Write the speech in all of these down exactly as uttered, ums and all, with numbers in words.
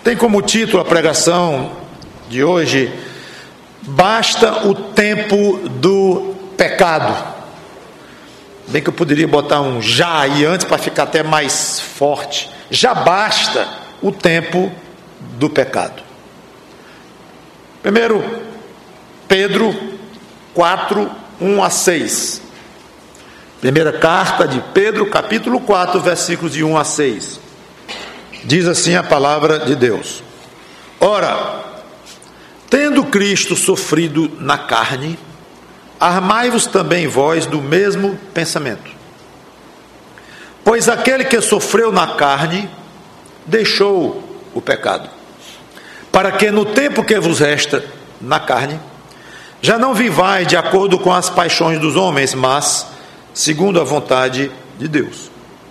tem como título a pregação de hoje: Basta o tempo do pecado. Bem que eu poderia botar um já aí antes para ficar até mais forte. Já basta o tempo do pecado. Primeiro Pedro quatro, um a seis. Primeira carta de Pedro, capítulo quatro, versículos de um a seis. Diz assim a palavra de Deus: Ora, tendo Cristo sofrido na carne, armai-vos também vós do mesmo pensamento. Pois aquele que sofreu na carne deixou o pecado, para que no tempo que vos resta na carne, já não vivais de acordo com as paixões dos homens, mas segundo a vontade de Deus.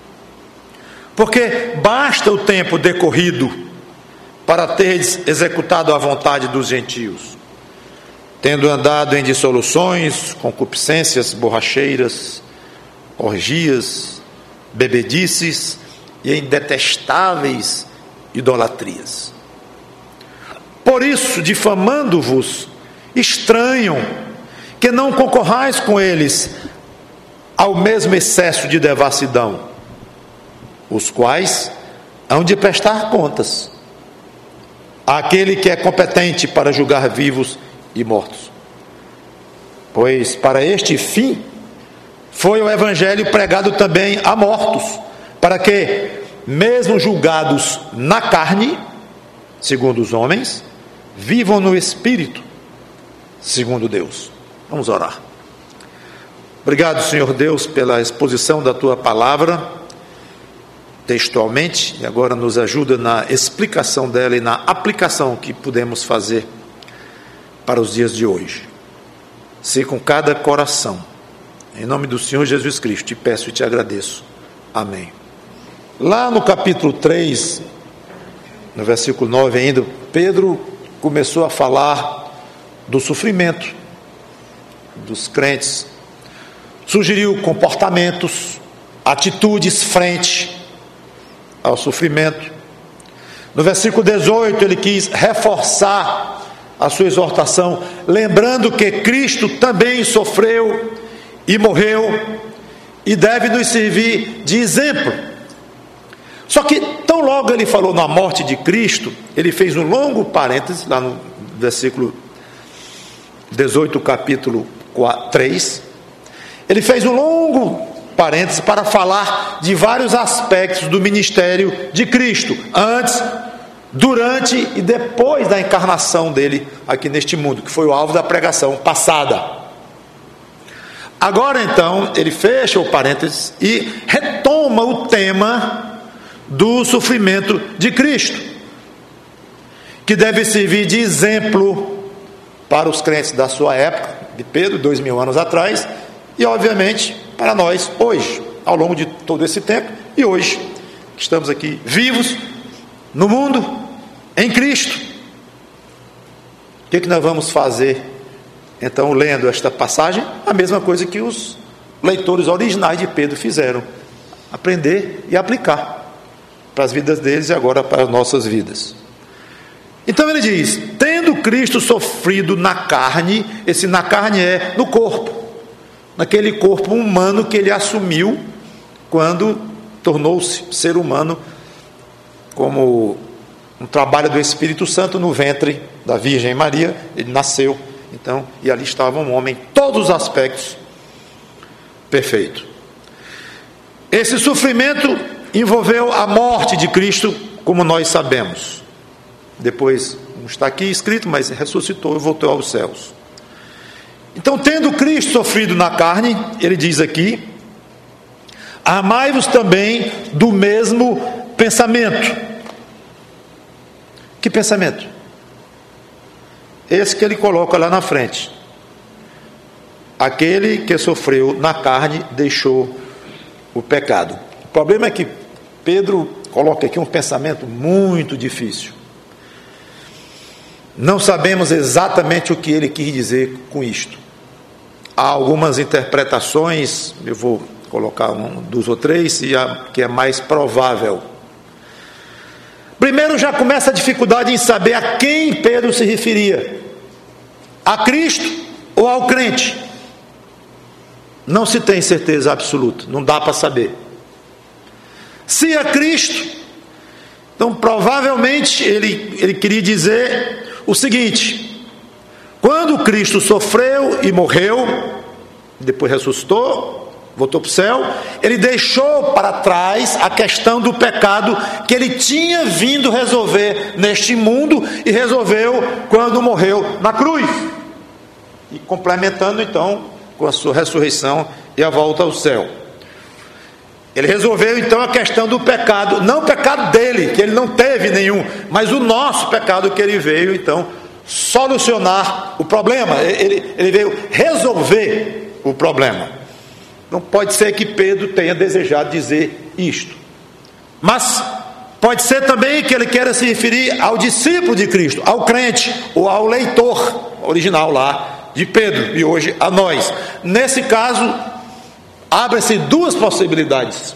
Porque basta o tempo decorrido para teres executado a vontade dos gentios, tendo andado em dissoluções, concupiscências borracheiras, orgias, bebedices e em detestáveis idolatrias. Por isso, difamando-vos, estranham que não concorrais com eles ao mesmo excesso de devassidão, os quais hão de prestar contas àquele que é competente para julgar vivos e mortos. Pois para este fim foi o evangelho pregado também a mortos, para que, mesmo julgados na carne, segundo os homens, vivam no espírito, segundo Deus. Vamos orar. Obrigado, Senhor Deus, pela exposição da Tua palavra textualmente, e agora nos ajuda na explicação dela e na aplicação que podemos fazer para os dias de hoje. Se com cada coração, em nome do Senhor Jesus Cristo, te peço e te agradeço. Amém. Lá no capítulo três, no versículo nove ainda, Pedro começou a falar do sofrimento dos crentes, sugeriu comportamentos, atitudes frente ao sofrimento. No versículo dezoito, ele quis reforçar a sua exortação, lembrando que Cristo também sofreu e morreu e deve nos servir de exemplo. Só que tão logo ele falou na morte de Cristo, ele fez um longo parêntese lá no versículo dezoito, capítulo três. Ele fez um longo parênteses para falar de vários aspectos do ministério de Cristo, antes, durante e depois da encarnação dele aqui neste mundo, que foi o alvo da pregação passada. Agora então, ele fecha o parênteses e retoma o tema do sofrimento de Cristo, que deve servir de exemplo para os crentes da sua época, de Pedro, dois mil anos atrás, e obviamente para nós hoje, ao longo de todo esse tempo, e hoje, que estamos aqui vivos, no mundo, em Cristo. O que, que nós vamos fazer, então, lendo esta passagem? A mesma coisa que os leitores originais de Pedro fizeram: aprender e aplicar para as vidas deles e agora para as nossas vidas. Então ele diz: tendo Cristo sofrido na carne, esse na carne é no corpo, naquele corpo humano que ele assumiu quando tornou-se ser humano, como um trabalho do Espírito Santo no ventre da Virgem Maria. Ele nasceu, então, e ali estava um homem, em todos os aspectos, perfeito. Esse sofrimento envolveu a morte de Cristo, como nós sabemos. Depois, não está aqui escrito, mas ressuscitou e voltou aos céus. Então, tendo Cristo sofrido na carne, ele diz aqui: armai-vos também do mesmo pensamento. Que pensamento? Esse que ele coloca lá na frente: aquele que sofreu na carne deixou o pecado. O problema é que Pedro coloca aqui um pensamento muito difícil. Não sabemos exatamente o que ele quis dizer com isto. Há algumas interpretações, eu vou colocar um, duas ou três, e a que é mais provável. Primeiro já começa a dificuldade em saber a quem Pedro se referia: a Cristo ou ao crente? Não se tem certeza absoluta, não dá para saber. Se a Cristo, então provavelmente ele, ele queria dizer o seguinte: quando Cristo sofreu e morreu, depois ressuscitou, voltou para o céu, ele deixou para trás a questão do pecado que ele tinha vindo resolver neste mundo e resolveu quando morreu na cruz, e complementando então com a sua ressurreição e a volta ao céu. Ele resolveu então a questão do pecado, não o pecado dele, que ele não teve nenhum, mas o nosso pecado, que ele veio então solucionar o problema. Ele, ele veio resolver o problema. Não pode ser que Pedro tenha desejado dizer isto, mas pode ser também que ele queira se referir ao discípulo de Cristo, ao crente, ou ao leitor original lá de Pedro, e hoje a nós. Nesse caso, abrem-se duas possibilidades.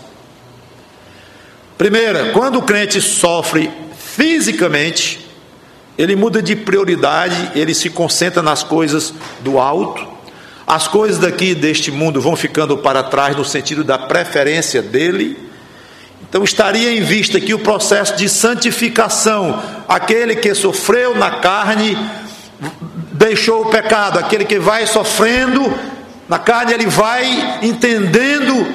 Primeira, quando o crente sofre fisicamente, ele muda de prioridade, ele se concentra nas coisas do alto, as coisas daqui deste mundo vão ficando para trás no sentido da preferência dele. Então estaria em vista aqui o processo de santificação. Aquele que sofreu na carne deixou o pecado, aquele que vai sofrendo na carne, ele vai entendendo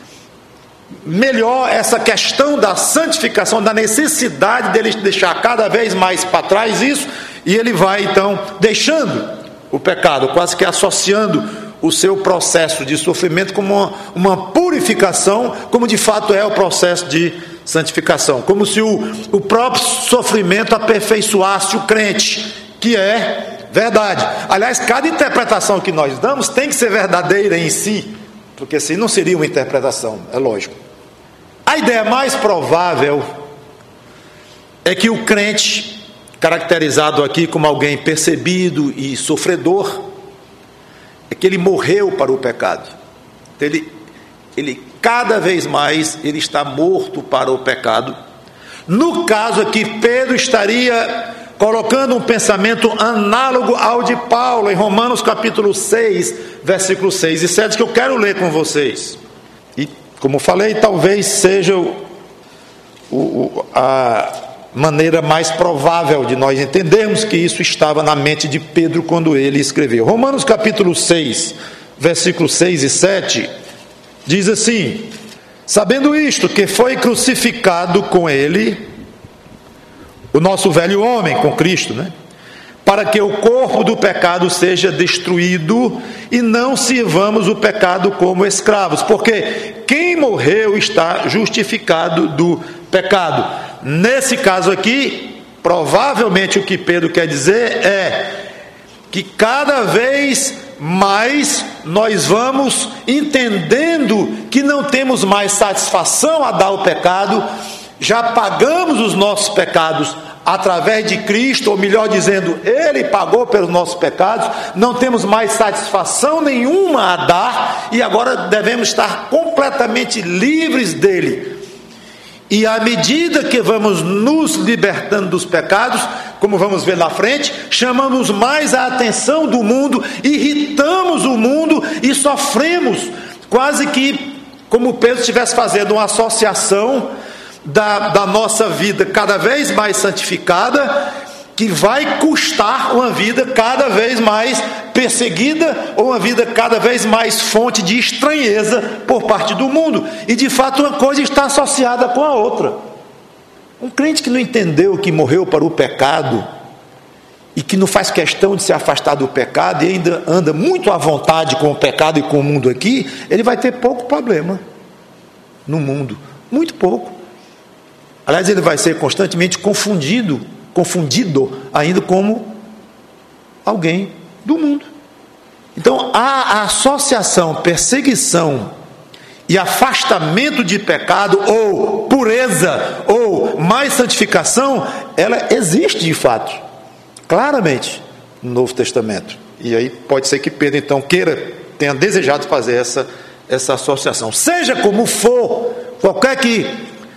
melhor essa questão da santificação, da necessidade dele deixar cada vez mais para trás isso, e ele vai então deixando o pecado, quase que associando o seu processo de sofrimento como uma, uma purificação, como de fato é o processo de santificação, como se o, o próprio sofrimento aperfeiçoasse o crente, que é verdade. Aliás, cada interpretação que nós damos tem que ser verdadeira em si, porque assim não seria uma interpretação, é lógico. A ideia mais provável é que o crente, caracterizado aqui como alguém percebido e sofredor, é que ele morreu para o pecado. Ele, ele cada vez mais ele está morto para o pecado. No caso aqui, Pedro estaria colocando um pensamento análogo ao de Paulo em Romanos capítulo seis, versículos seis e sete, que eu quero ler com vocês. E como falei, talvez seja o, o, a maneira mais provável de nós entendermos que isso estava na mente de Pedro quando ele escreveu. Romanos capítulo seis, versículos seis e sete, diz assim: sabendo isto, que foi crucificado com ele o nosso velho homem, com Cristo, né? Para que o corpo do pecado seja destruído e não sirvamos o pecado como escravos, porque quem morreu está justificado do pecado. Nesse caso aqui, provavelmente o que Pedro quer dizer é que cada vez mais nós vamos entendendo que não temos mais satisfação a dar o pecado, já pagamos os nossos pecados através de Cristo, ou melhor dizendo, Ele pagou pelos nossos pecados, não temos mais satisfação nenhuma a dar, e agora devemos estar completamente livres dele. E à medida que vamos nos libertando dos pecados, como vamos ver na frente, chamamos mais a atenção do mundo, irritamos o mundo e sofremos, quase que como Pedro estivesse fazendo uma associação Da, da nossa vida cada vez mais santificada, que vai custar uma vida cada vez mais perseguida, ou uma vida cada vez mais fonte de estranheza por parte do mundo, e de fato uma coisa está associada com a outra. Um crente que não entendeu que morreu para o pecado, e que não faz questão de se afastar do pecado, e ainda anda muito à vontade com o pecado e com o mundo aqui, ele vai ter pouco problema no mundo, muito pouco. Aliás, ele vai ser constantemente confundido, confundido ainda como alguém do mundo. Então, a associação, perseguição e afastamento de pecado, ou pureza, ou mais santificação, ela existe de fato, claramente, no Novo Testamento. E aí pode ser que Pedro então queira, tenha desejado fazer essa, essa associação. Seja como for, qualquer que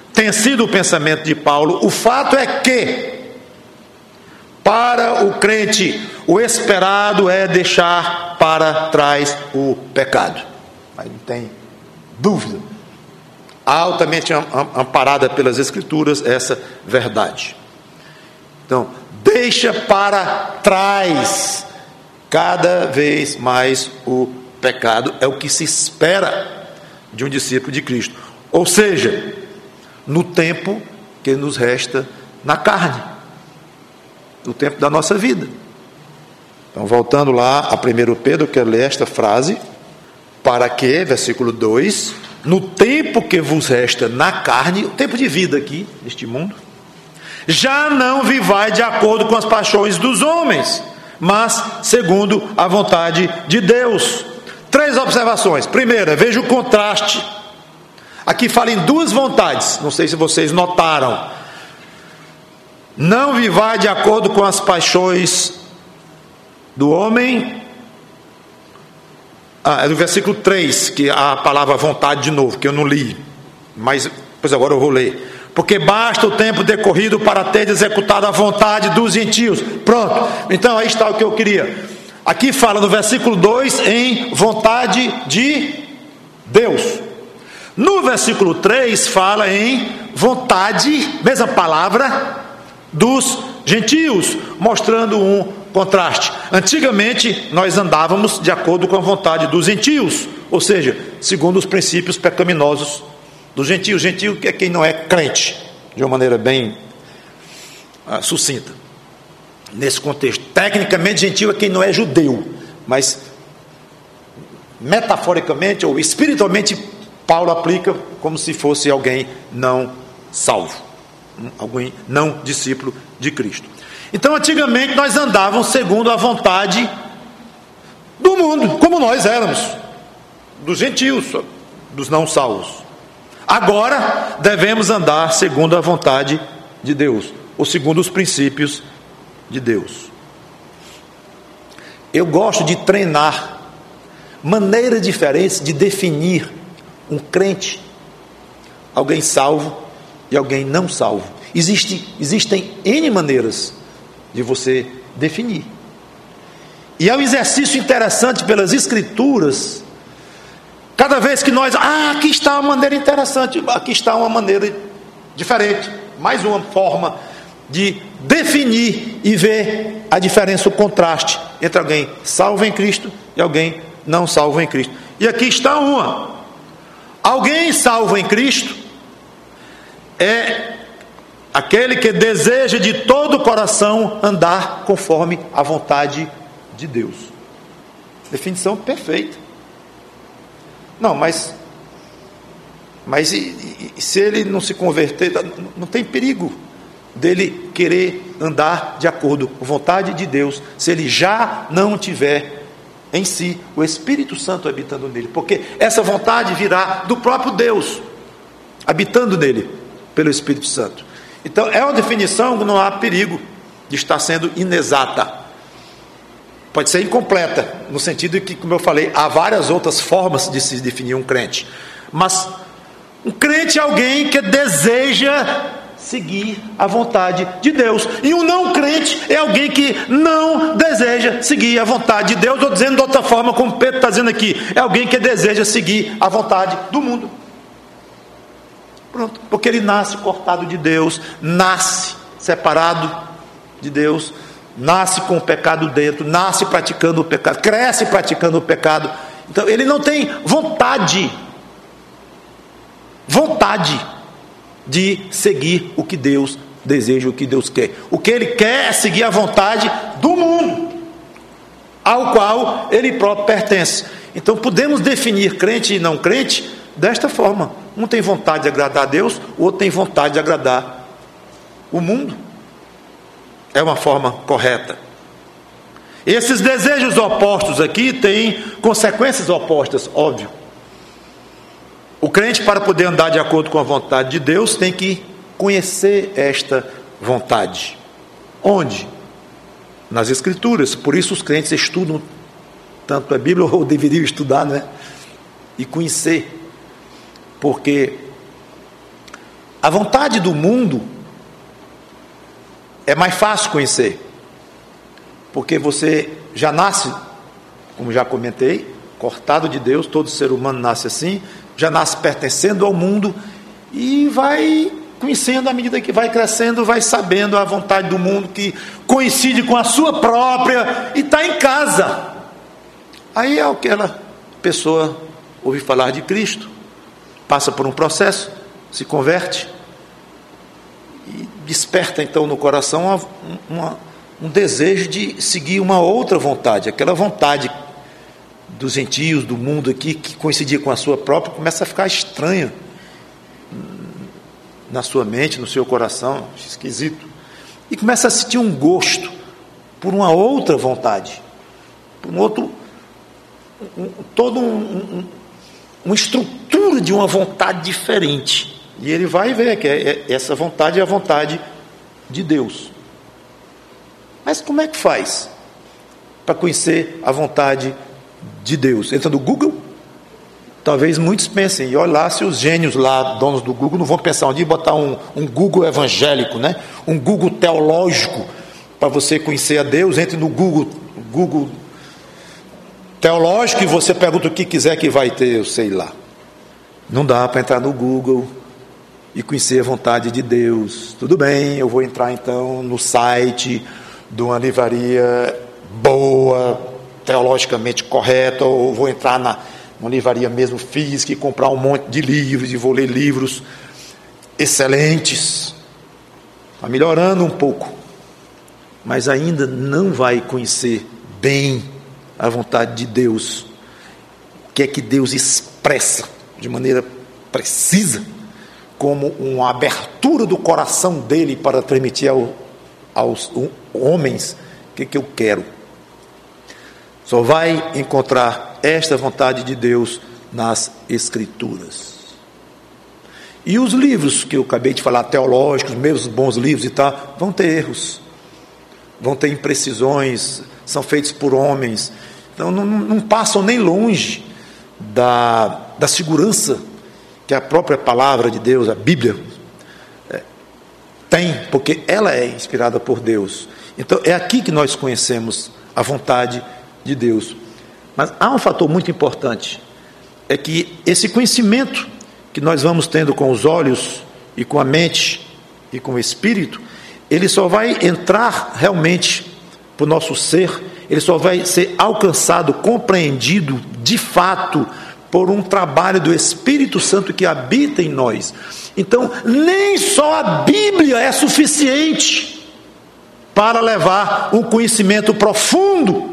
tenha sido o pensamento de Paulo, o fato é que, para o crente, o esperado é deixar para trás o pecado. Mas não tem dúvida, altamente amparada pelas Escrituras, essa verdade. Então, deixa para trás cada vez mais o pecado, é o que se espera de um discípulo de Cristo. Ou seja, no tempo que nos resta na carne, no tempo da nossa vida. Então, voltando lá a primeiro Pedro, eu quero ler esta frase: para que, versículo dois, no tempo que vos resta na carne, o tempo de vida aqui, neste mundo, já não vivai de acordo com as paixões dos homens, mas segundo a vontade de Deus. Três observações. Primeira, veja o contraste. Aqui fala em duas vontades, não sei se vocês notaram. Não vivai de acordo com as paixões do homem. Ah, é do versículo três, que a palavra vontade de novo, que eu não li, mas pois agora eu vou ler. Porque basta o tempo decorrido para ter executado a vontade dos gentios. Pronto, então aí está o que eu queria. Aqui fala no versículo dois em vontade de Deus. No versículo três fala em vontade, mesma palavra, dos gentios, mostrando um contraste. Antigamente nós andávamos de acordo com a vontade dos gentios, ou seja, segundo os princípios pecaminosos dos gentios. Gentio é quem não é crente, de uma maneira bem ah, sucinta. Nesse contexto, tecnicamente gentio é quem não é judeu, mas metaforicamente ou espiritualmente Paulo aplica como se fosse alguém não salvo, alguém não discípulo de Cristo. Então, antigamente nós andávamos segundo a vontade do mundo, como nós éramos, dos gentios, dos não salvos. Agora devemos andar segundo a vontade de Deus, ou segundo os princípios de Deus. Eu gosto de treinar maneiras diferentes de definir um crente, alguém salvo e alguém não salvo. Existe, existem N maneiras de você definir. E é um exercício interessante pelas Escrituras. Cada vez que nós, ah, aqui está uma maneira interessante, aqui está uma maneira diferente, mais uma forma de definir e ver a diferença, o contraste entre alguém salvo em Cristo e alguém não salvo em Cristo. E aqui está uma: alguém salvo em Cristo é aquele que deseja de todo o coração andar conforme a vontade de Deus. Definição perfeita. Não, mas mas e, e, se ele não se converter, não tem perigo dele querer andar de acordo com a vontade de Deus, se ele já não tiver em si o Espírito Santo habitando nele, porque essa vontade virá do próprio Deus habitando nele pelo Espírito Santo. Então é uma definição que não há perigo de estar sendo inexata. Pode ser incompleta, no sentido de que, como eu falei, há várias outras formas de se definir um crente. Mas um crente é alguém que deseja seguir a vontade de Deus. E um não crente é alguém que não deseja seguir a vontade de Deus, ou dizendo de outra forma, como Pedro está dizendo aqui, é alguém que deseja seguir a vontade do mundo. Pronto, porque ele nasce cortado de Deus, nasce separado de Deus, nasce com o pecado dentro, nasce praticando o pecado, cresce praticando o pecado. Então ele não tem vontade, vontade de seguir o que Deus deseja, o que Deus quer. O que ele quer é seguir a vontade do mundo, ao qual ele próprio pertence. Então podemos definir crente e não crente desta forma: um tem vontade de agradar a Deus, o outro tem vontade de agradar o mundo. É uma forma correta. Esses desejos opostos aqui têm consequências opostas, óbvio. O crente, para poder andar de acordo com a vontade de Deus, tem que conhecer esta vontade. Onde? Nas Escrituras. Por isso os crentes estudam tanto a Bíblia, ou deveriam estudar, né? E conhecer. Porque A vontade do mundo é mais fácil conhecer, porque você já nasce, como já comentei, cortado de Deus. Todo ser humano nasce assim, já nasce pertencendo ao mundo e vai conhecendo à medida que vai crescendo, vai sabendo a vontade do mundo que coincide com a sua própria e está em casa. Aí é aquela pessoa ouve falar de Cristo, passa por um processo, se converte e desperta então no coração uma, uma, um desejo de seguir uma outra vontade. Aquela vontade dos gentios, do mundo aqui, que coincidia com a sua própria, começa a ficar estranha na sua mente, no seu coração, esquisito, e começa a sentir um gosto por uma outra vontade, por um outro, um, todo um, um, uma estrutura de uma vontade diferente, e ele vai ver que é, é, essa vontade é a vontade de Deus. Mas como é que faz para conhecer a vontade de Deus? Entra no Google? Talvez muitos pensem, e olha lá se os gênios lá, donos do Google, não vão pensar um dia botar um, um Google evangélico, né? Um Google teológico, para você conhecer a Deus. Entre no Google, Google teológico, e você pergunta o que quiser que vai ter, eu sei lá. Não dá para entrar no Google e conhecer a vontade de Deus. Tudo bem, eu vou entrar então no site de uma livraria boa, teologicamente correta, ou vou entrar na uma livraria mesmo física e comprar um monte de livros, e vou ler livros excelentes. Está melhorando um pouco, mas ainda não vai conhecer bem a vontade de Deus. O que é que Deus expressa de maneira precisa, como uma abertura do coração dele para transmitir ao, aos homens o que, é que eu quero. Só vai encontrar esta vontade de Deus nas Escrituras. E os livros que eu acabei de falar, teológicos, meus bons livros e tal, vão ter erros, vão ter imprecisões, são feitos por homens, então não, não passam nem longe da, da segurança que a própria palavra de Deus, a Bíblia, é, tem, porque ela é inspirada por Deus. Então é aqui que nós conhecemos a vontade de Deus. Mas há um fator muito importante, é que esse conhecimento que nós vamos tendo com os olhos e com a mente e com o espírito, ele só vai entrar realmente para o nosso ser, ele só vai ser alcançado, compreendido de fato por um trabalho do Espírito Santo que habita em nós. Então nem só a Bíblia é suficiente para levar um conhecimento profundo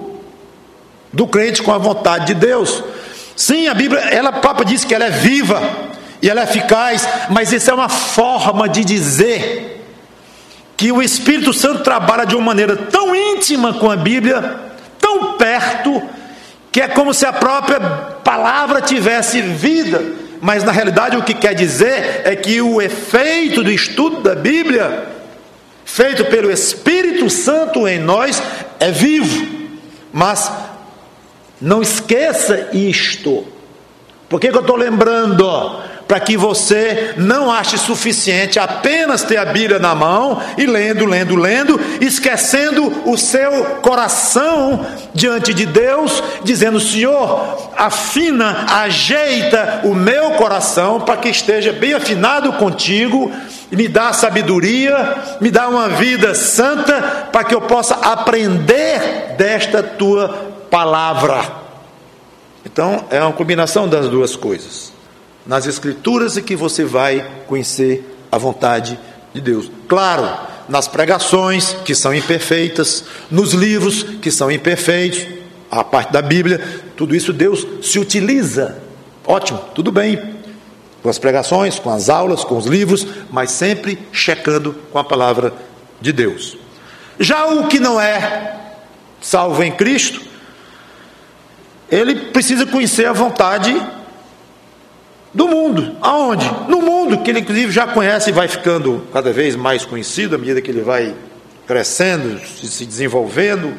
do crente com a vontade de Deus. Sim, a Bíblia, ela própria diz que ela é viva e ela é eficaz, mas isso é uma forma de dizer que o Espírito Santo trabalha de uma maneira tão íntima com a Bíblia, tão perto, que é como se a própria palavra tivesse vida. Mas na realidade o que quer dizer é que o efeito do estudo da Bíblia, feito pelo Espírito Santo em nós, é vivo. Mas não esqueça isto. Por que que eu estou lembrando? Para que você não ache suficiente apenas ter a Bíblia na mão e lendo, lendo, lendo, esquecendo o seu coração diante de Deus, dizendo: Senhor, afina, ajeita o meu coração para que esteja bem afinado contigo, e me dá sabedoria, me dá uma vida santa, para que eu possa aprender desta tua palavra. Então é uma combinação das duas coisas. Nas Escrituras é que você vai conhecer a vontade de Deus. Claro, nas pregações, que são imperfeitas, nos livros, que são imperfeitos, a parte da Bíblia, tudo isso Deus se utiliza. Ótimo, tudo bem, com as pregações, com as aulas, com os livros, mas sempre checando com a palavra de Deus. Já o que não é salvo em Cristo, ele precisa conhecer a vontade do mundo. Aonde? No mundo, que ele inclusive já conhece e vai ficando cada vez mais conhecido à medida que ele vai crescendo, se desenvolvendo,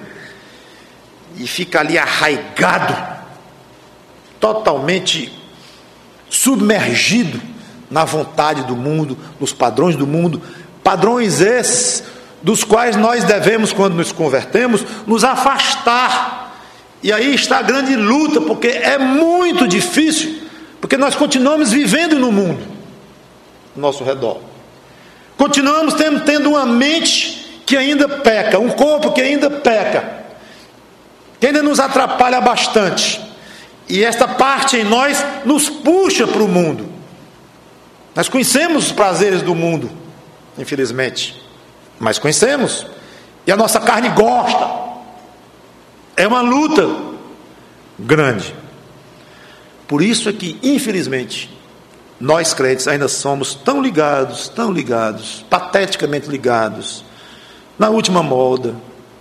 e fica ali arraigado, totalmente submergido na vontade do mundo, nos padrões do mundo, padrões esses dos quais nós devemos, quando nos convertemos, nos afastar. E aí está a grande luta, porque é muito difícil, porque nós continuamos vivendo no mundo ao nosso redor, continuamos tendo, tendo uma mente que ainda peca, um corpo que ainda peca, que ainda nos atrapalha bastante, e esta parte em nós nos puxa para o mundo. Nós conhecemos os prazeres do mundo, infelizmente, mas conhecemos, e a nossa carne gosta. É uma luta grande. Por isso é que, infelizmente, nós crentes ainda somos tão ligados, tão ligados, pateticamente ligados, na última moda,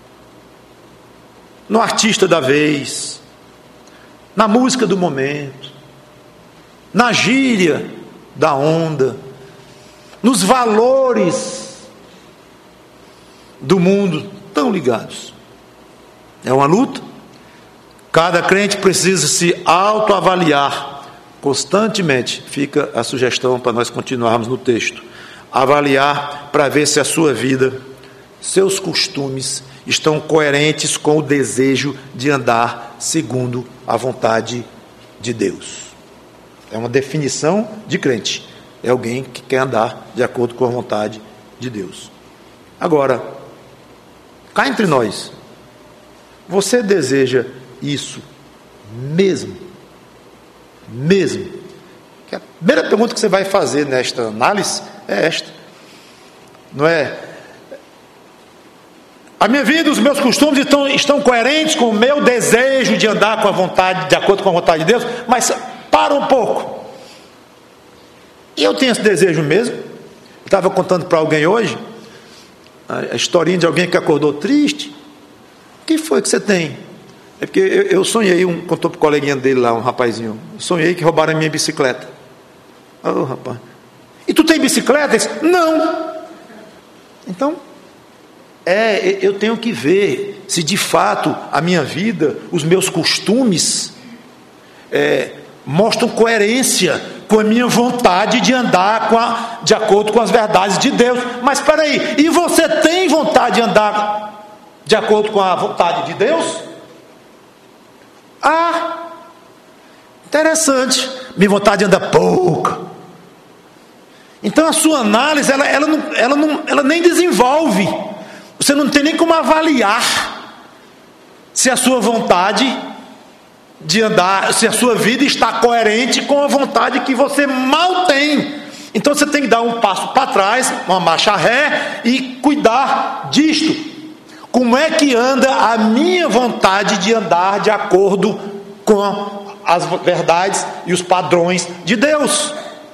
no artista da vez, na música do momento, na gíria da onda, nos valores do mundo, tão ligados. É uma luta. Cada crente precisa se autoavaliar constantemente. Fica a sugestão para nós continuarmos no texto. Avaliar para ver se a sua vida, seus costumes estão coerentes com o desejo de andar segundo a vontade de Deus. É uma definição de crente. É alguém que quer andar de acordo com a vontade de Deus. Agora, cá entre nós, você deseja isso mesmo? Mesmo? Que a primeira pergunta que você vai fazer nesta análise é esta. Não é? A minha vida, os meus costumes estão, estão coerentes com o meu desejo de andar com a vontade, de acordo com a vontade de Deus, mas para um pouco. E eu tenho esse desejo mesmo. Eu estava contando para alguém hoje a historinha de alguém que acordou triste. O que foi que você tem? É porque eu, eu sonhei, um, contou para o coleguinha dele lá, um rapazinho, sonhei que roubaram a minha bicicleta. Oh, rapaz. E tu tem bicicleta? Disse, não. Então, é, eu tenho que ver se de fato a minha vida, os meus costumes, é, mostram coerência com a minha vontade de andar com a, de acordo com as verdades de Deus. Mas espera aí, e você tem vontade de andar de acordo com a vontade de Deus? Ah, interessante. Minha vontade anda pouca. Então a sua análise, ela, ela, não, ela, não, ela nem desenvolve. Você não tem nem como avaliar se a sua vontade de andar, se a sua vida está coerente com a vontade que você mal tem. Então você tem que dar um passo para trás, uma marcha ré, e cuidar disto. Como é que anda a minha vontade de andar de acordo com as verdades e os padrões de Deus?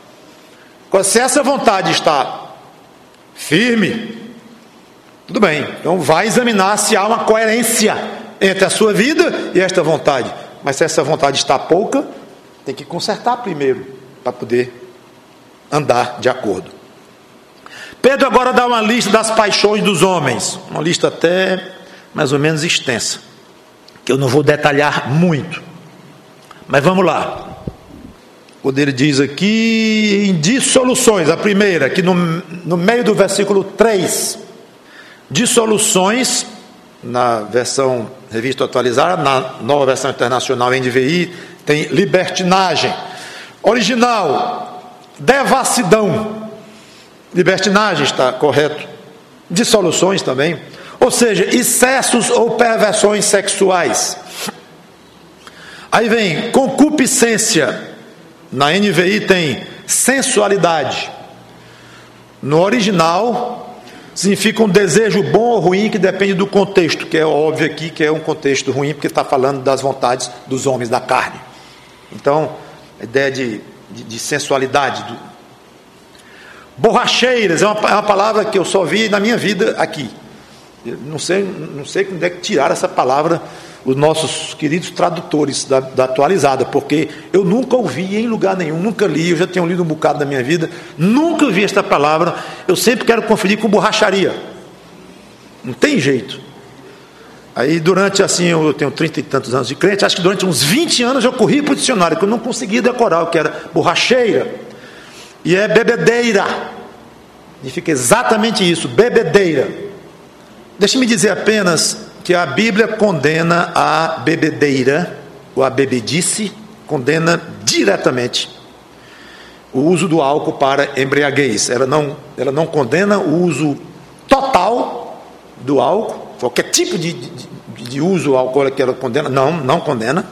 Se essa vontade está firme, tudo bem, então vai examinar se há uma coerência entre a sua vida e esta vontade. Mas se essa vontade está pouca, tem que consertar primeiro, para poder andar de acordo. Pedro agora dá uma lista das paixões dos homens, uma lista até mais ou menos extensa, que eu não vou detalhar muito, mas vamos lá. Quando ele diz aqui em dissoluções, a primeira, aqui no, no meio do versículo três, dissoluções, na versão revista atualizada, na nova versão internacional N V I, tem libertinagem. Original, devassidão. Libertinagem está correto. Dissoluções também. Ou seja, excessos ou perversões sexuais. Aí vem concupiscência. Na N V I tem sensualidade. No original significa um desejo bom ou ruim que depende do contexto, que é óbvio aqui que é um contexto ruim, porque está falando das vontades dos homens da carne. Então, a ideia de, de, de sensualidade. Do... Borracheiras é uma, é uma palavra que eu só vi na minha vida aqui. Eu não sei, não sei onde é que tiraram essa palavra os nossos queridos tradutores da, da atualizada, porque eu nunca ouvi em lugar nenhum, nunca li, eu já tenho lido um bocado da minha vida, nunca vi esta palavra. Eu sempre quero conferir com borracharia, não tem jeito. Aí durante assim, eu tenho trinta e tantos anos de crente, acho que durante uns vinte anos eu corri para o dicionário, que eu não conseguia decorar o que era borracheira. E é bebedeira. Significa exatamente isso, bebedeira. Deixe-me dizer apenas que a Bíblia condena a bebedeira, ou a bebedice, condena diretamente o uso do álcool para embriaguez. Ela não, ela não condena o uso total do álcool, qualquer tipo de, de, de uso alcoólico que ela condena, não, não condena.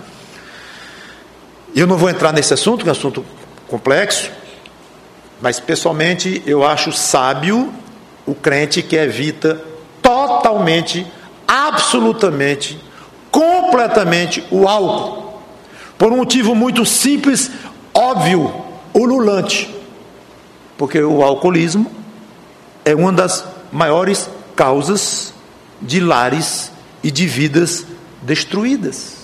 Eu não vou entrar nesse assunto, que é um assunto complexo, mas pessoalmente eu acho sábio o crente que evita totalmente, absolutamente, completamente o álcool, por um motivo muito simples, óbvio, ululante, porque o alcoolismo é uma das maiores causas de lares e de vidas destruídas.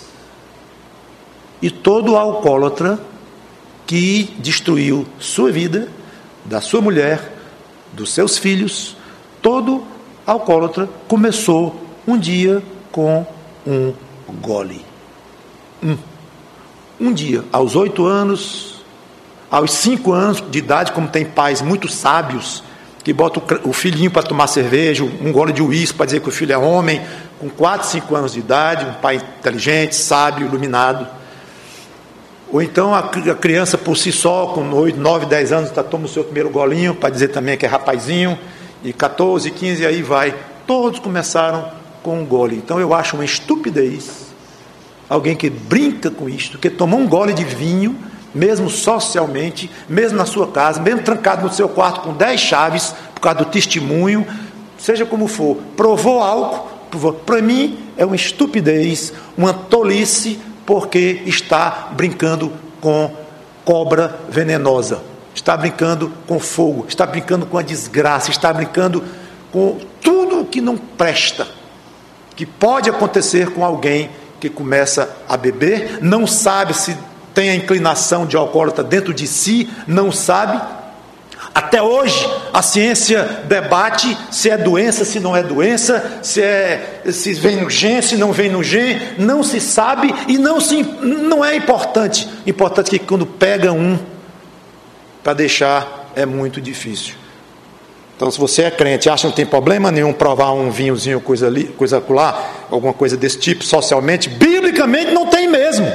E todo alcoólatra que destruiu sua vida, da sua mulher, dos seus filhos, todo alcoólatra começou um dia com um gole. Um, um dia, aos oito anos, aos cinco anos de idade, como tem pais muito sábios, que botam o filhinho para tomar cerveja, um gole de uísque para dizer que o filho é homem, com quatro, cinco anos de idade, um pai inteligente, sábio, iluminado. Ou então a criança por si só, com oito, nove, dez anos, tá, toma o seu primeiro golinho, para dizer também que é rapazinho, e quatorze, quinze, aí vai. Todos começaram com um gole. Então eu acho uma estupidez alguém que brinca com isto, que tomou um gole de vinho, mesmo socialmente, mesmo na sua casa, mesmo trancado no seu quarto com dez chaves, por causa do testemunho, seja como for, provou álcool, para mim é uma estupidez, uma tolice, porque está brincando com cobra venenosa, está brincando com fogo, está brincando com a desgraça, está brincando com tudo que não presta, que pode acontecer com alguém que começa a beber, não sabe se tem a inclinação de alcoólatra dentro de si, não sabe. Até hoje a ciência debate se é doença, se não é doença, se, é, se vem no gene, se não vem no gene, não se sabe e não, se, não é importante. Importante que quando pega um, para deixar é muito difícil. Então, se você é crente, acha que não tem problema nenhum provar um vinhozinho, coisa ali, coisa lá, alguma coisa desse tipo, socialmente, biblicamente não tem mesmo.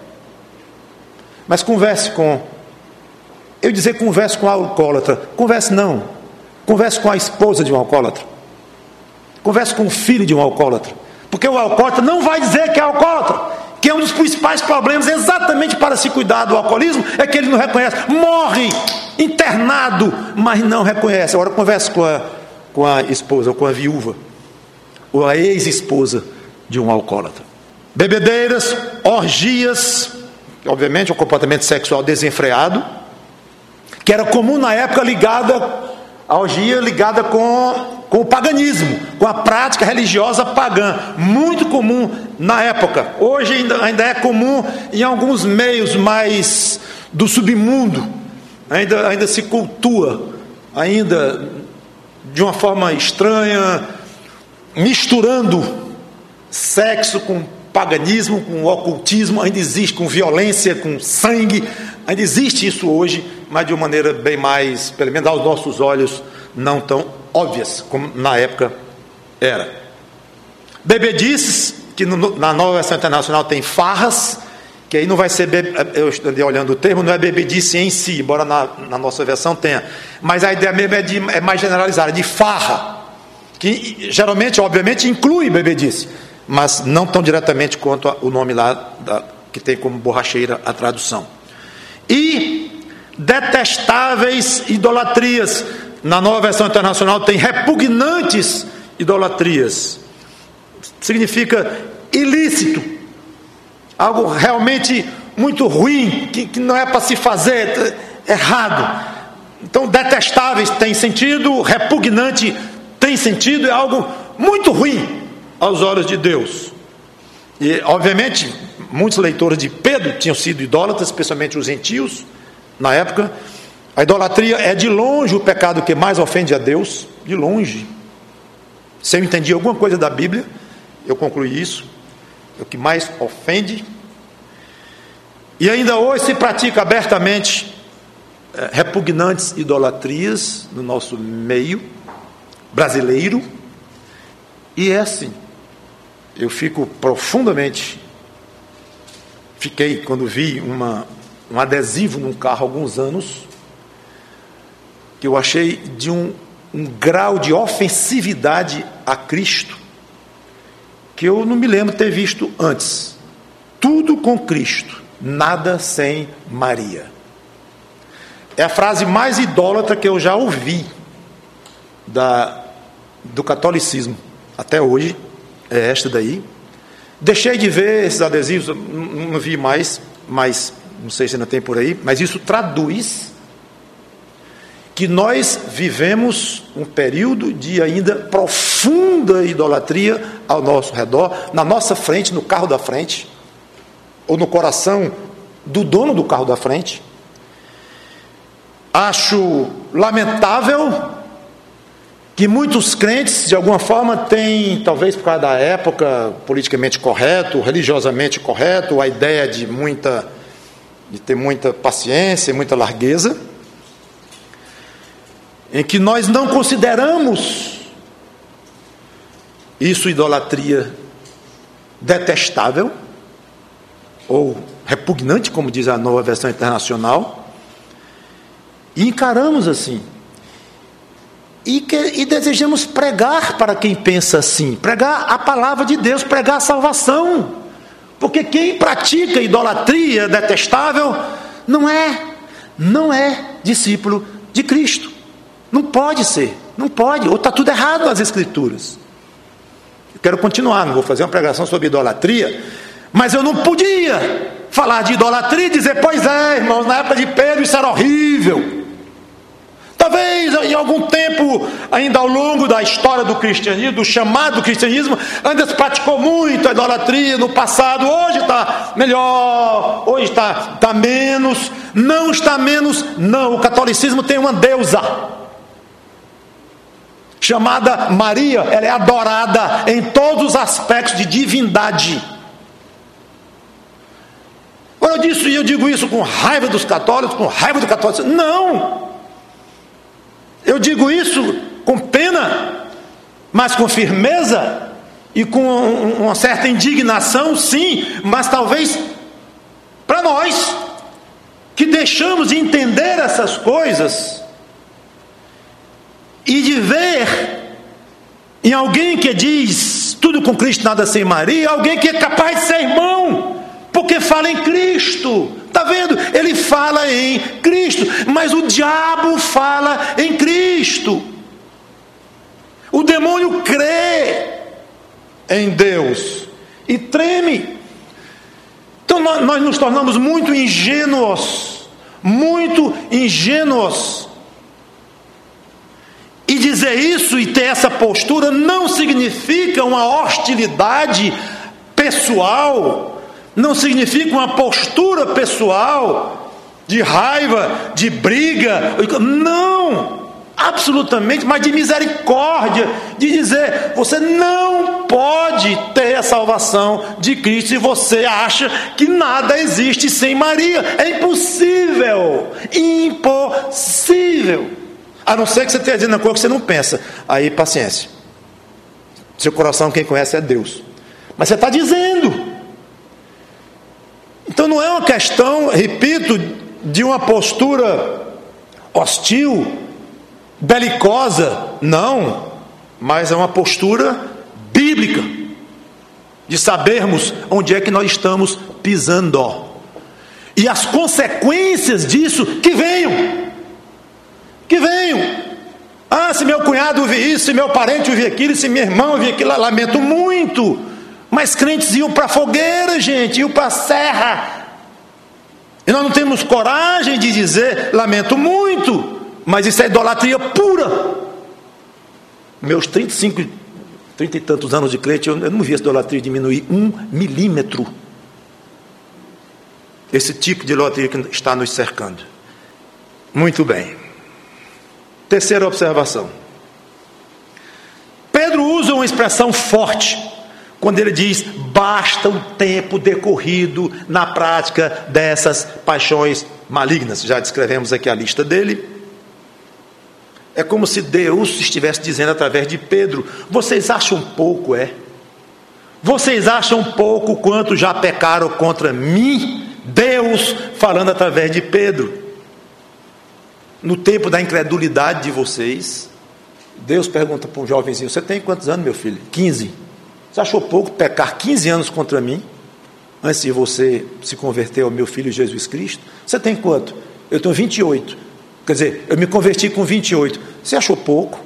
Mas converse com, eu dizer converse com a alcoólatra, converse não, converse com a esposa de um alcoólatra, converse com o filho de um alcoólatra, porque o alcoólatra não vai dizer que é alcoólatra, que é um dos principais problemas exatamente para se cuidar do alcoolismo, é que ele não reconhece, morre internado, mas não reconhece. Agora converse com a, com a esposa, ou com a viúva, ou a ex-esposa de um alcoólatra. Bebedeiras, orgias, obviamente um comportamento sexual desenfreado, que era comum na época, ligada a orgia, ligada com, com o paganismo, com a prática religiosa pagã, muito comum na época. Hoje ainda, ainda é comum em alguns meios mais do submundo, ainda, ainda se cultua, ainda de uma forma estranha, misturando sexo com paganismo, com ocultismo, ainda existe, com violência, com sangue, ainda existe isso hoje, mas de uma maneira bem mais, pelo menos aos nossos olhos, não tão óbvias como na época era. Bebedices, que no, na Nova Versão Internacional tem farras, que aí não vai ser, be... eu estou olhando o termo, não é bebedice em si, embora na, na nossa versão tenha, mas a ideia mesmo é, de, é mais generalizada, de farra, que geralmente, obviamente, inclui bebedice, mas não tão diretamente quanto o nome lá, da, que tem como borracheira a tradução. E detestáveis idolatrias, na Nova Versão Internacional tem repugnantes idolatrias, significa ilícito, algo realmente muito ruim, que, que não é para se fazer, errado. Então detestáveis tem sentido, repugnante tem sentido, é algo muito ruim aos olhos de Deus. E obviamente muitos leitores de Pedro tinham sido idólatras, especialmente os gentios na época. A idolatria é de longe o pecado que mais ofende a Deus, de longe. Se eu entendi alguma coisa da Bíblia, eu concluí isso, é o que mais ofende. E ainda hoje se pratica abertamente é, repugnantes idolatrias no nosso meio brasileiro, e é assim. Eu fico profundamente, fiquei quando vi uma, um adesivo num carro há alguns anos, que eu achei de um, um grau de ofensividade a Cristo, que eu não me lembro de ter visto antes. Tudo com Cristo, nada sem Maria. É a frase mais idólatra que eu já ouvi da, do catolicismo até hoje, é esta daí. Deixei de ver esses adesivos, não, não vi mais, mas não sei se ainda tem por aí, mas isso traduz que nós vivemos um período de ainda profunda idolatria ao nosso redor, na nossa frente, no carro da frente, ou no coração do dono do carro da frente. Acho lamentável que muitos crentes, de alguma forma, têm, talvez por causa da época, politicamente correto, religiosamente correto, a ideia de muita, de ter muita paciência e muita largueza, em que nós não consideramos isso idolatria detestável ou repugnante, como diz a Nova Versão Internacional, e encaramos assim, e, que, e desejamos pregar para quem pensa assim, pregar a palavra de Deus, pregar a salvação, porque quem pratica idolatria detestável não é, não é discípulo de Cristo. Não pode ser, não pode, ou está tudo errado nas Escrituras. Eu quero continuar, não vou fazer uma pregação sobre idolatria, mas eu não podia falar de idolatria e dizer, pois é, irmãos, na época de Pedro isso era horrível. Talvez em algum tempo, ainda ao longo da história do cristianismo, do chamado cristianismo, ainda se praticou muito a idolatria no passado. Hoje está melhor, hoje está, está menos. Não está menos, não. O catolicismo tem uma deusa chamada Maria. Ela é adorada em todos os aspectos de divindade. Quando eu disse, eu digo isso com raiva dos católicos, com raiva do catolicismo. Não! Eu digo isso com pena, mas com firmeza e com uma certa indignação, sim, mas talvez para nós que deixamos de entender essas coisas e de ver em alguém que diz tudo com Cristo, nada sem Maria, alguém que é capaz de ser irmão, porque fala em Cristo. Está vendo? Ele fala em Cristo, mas o diabo fala em Cristo. O demônio crê em Deus e treme. Então nós, nós nos tornamos muito ingênuos, muito ingênuos. E dizer isso e ter essa postura não significa uma hostilidade pessoal, não significa uma postura pessoal de raiva, de briga, não, absolutamente, mas de misericórdia, de dizer, você não pode ter a salvação de Cristo se você acha que nada existe sem Maria. É impossível, impossível, a não ser que você esteja dizendo uma coisa que você não pensa. Aí paciência, seu coração quem conhece é Deus, mas você está dizendo. Então não é uma questão, repito, de uma postura hostil, belicosa, não, mas é uma postura bíblica, de sabermos onde é que nós estamos pisando, e as consequências disso que venham, que venham. Ah, se meu cunhado ouvir isso, se meu parente ouvir aquilo, se meu irmão ouvir aquilo, lamento muito. Mas crentes iam para a fogueira, gente, iam para a serra. E nós não temos coragem de dizer, lamento muito, mas isso é idolatria pura. Meus trinta e cinco, trinta e tantos anos de crente, eu não vi essa idolatria diminuir um milímetro. Esse tipo de idolatria que está nos cercando. Muito bem. Terceira observação. Pedro usa uma expressão forte quando ele diz, basta o tempo decorrido na prática dessas paixões malignas. Já descrevemos aqui a lista dele. É como se Deus estivesse dizendo através de Pedro: vocês acham pouco, é? Vocês acham pouco quanto já pecaram contra mim? Deus falando através de Pedro. No tempo da incredulidade de vocês, Deus pergunta para um jovenzinho: você tem quantos anos, meu filho? quinze. Você achou pouco pecar quinze anos contra mim, antes de você se converter ao meu filho Jesus Cristo? Você tem quanto? Eu tenho vinte e oito. Quer dizer, eu me converti com vinte e oito. Você achou pouco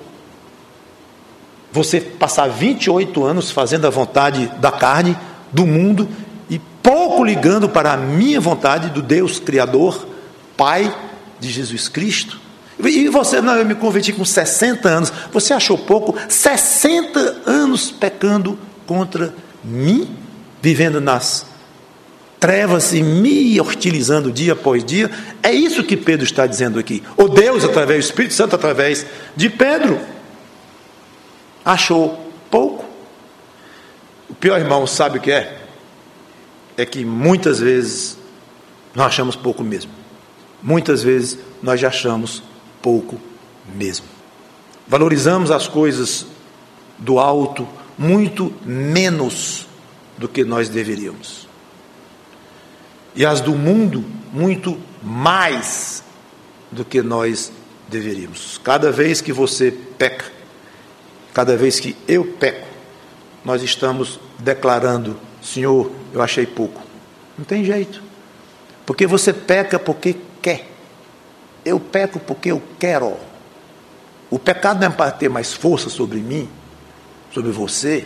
você passar vinte e oito anos fazendo a vontade da carne, do mundo, e pouco ligando para a minha vontade, do Deus Criador, Pai de Jesus Cristo? E você: não, eu me converti com sessenta anos. Você achou pouco? sessenta anos pecando contra mim, vivendo nas trevas e me hostilizando dia após dia. É isso que Pedro está dizendo aqui. O Deus, através do Espírito Santo, através de Pedro, achou pouco. O pior, irmão, sabe o que é? É que muitas vezes nós achamos pouco mesmo. Muitas vezes nós já achamos pouco mesmo. Valorizamos as coisas do alto muito menos do que nós deveríamos. E as do mundo muito mais do que nós deveríamos. Cada vez que você peca, cada vez que eu peco, nós estamos declarando: Senhor, eu achei pouco. Não tem jeito. Porque você peca porque quer. Eu peco porque eu quero. O pecado não é para ter mais força sobre mim, sobre você.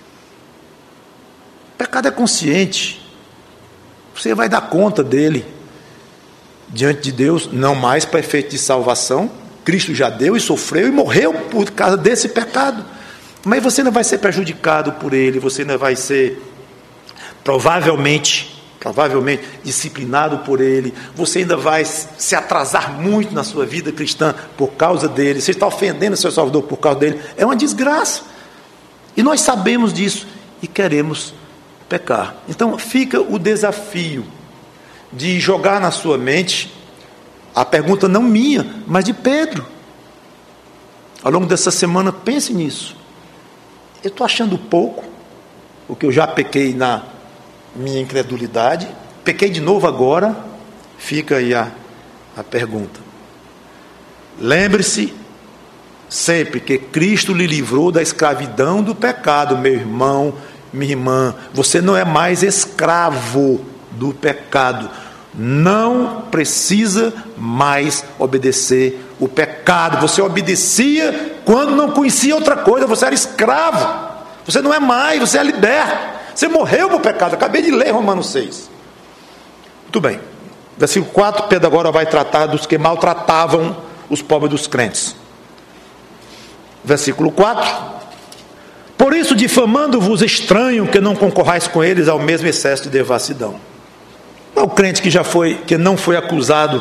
O pecado é consciente. Você vai dar conta dele diante de Deus, não mais para efeito de salvação. Cristo já deu e sofreu e morreu por causa desse pecado. Mas você não vai ser prejudicado por ele, você não vai ser provavelmente, provavelmente disciplinado por ele, você ainda vai se atrasar muito na sua vida cristã por causa dele, você está ofendendo o seu Salvador por causa dele. É uma desgraça. E nós sabemos disso e queremos pecar. Então fica o desafio de jogar na sua mente a pergunta, não minha, mas de Pedro. Ao longo dessa semana, pense nisso. Eu estou achando pouco, porque eu já pequei na minha incredulidade, pequei de novo agora. Fica aí a, a pergunta. Lembre-se sempre que Cristo lhe livrou da escravidão do pecado, meu irmão, minha irmã. Você não é mais escravo do pecado. Não precisa mais obedecer o pecado. Você obedecia quando não conhecia outra coisa. Você era escravo. Você não é mais, você é liberto. Você morreu para o pecado. Acabei de ler Romanos seis. Muito bem. Versículo quatro, Pedro agora vai tratar dos que maltratavam os pobres dos crentes. Versículo quatro. Por isso, difamando-vos, estranho que não concorrais com eles ao mesmo excesso de devassidão. O crente que já foi, que não foi acusado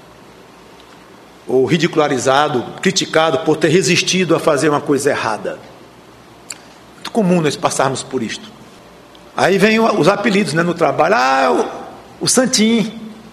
ou ridicularizado, criticado por ter resistido a fazer uma coisa errada. Muito comum nós passarmos por isto. Aí vem os apelidos, né, no trabalho. Ah, o, o santinho.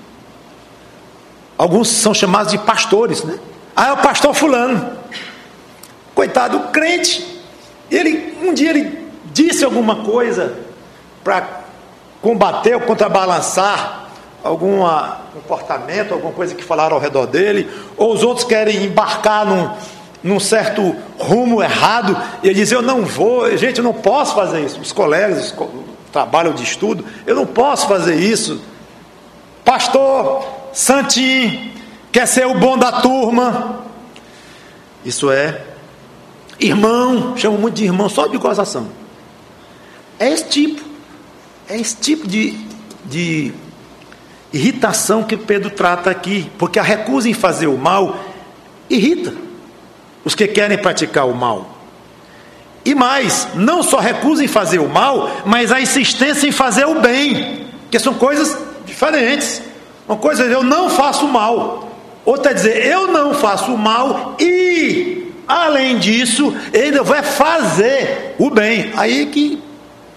Alguns são chamados de pastores, né? Ah, é o pastor fulano. Coitado, o crente. Ele, um dia ele disse alguma coisa para combater ou contrabalançar algum comportamento, alguma coisa que falaram ao redor dele, ou os outros querem embarcar num, num certo rumo errado, e ele diz: eu não vou, gente, eu não posso fazer isso. Os colegas, os trabalham de estudo, eu não posso fazer isso. Pastor santinho, quer ser o bom da turma. Isso é irmão, chamam muito de irmão só de gozação. É esse tipo, é esse tipo de, de irritação que Pedro trata aqui, porque a recusa em fazer o mal irrita os que querem praticar o mal. E mais, não só recusa em fazer o mal, mas a insistência em fazer o bem, que são coisas diferentes. Uma coisa é eu não faço o mal, outra é dizer eu não faço o mal e, além disso, ele vai fazer o bem. Aí que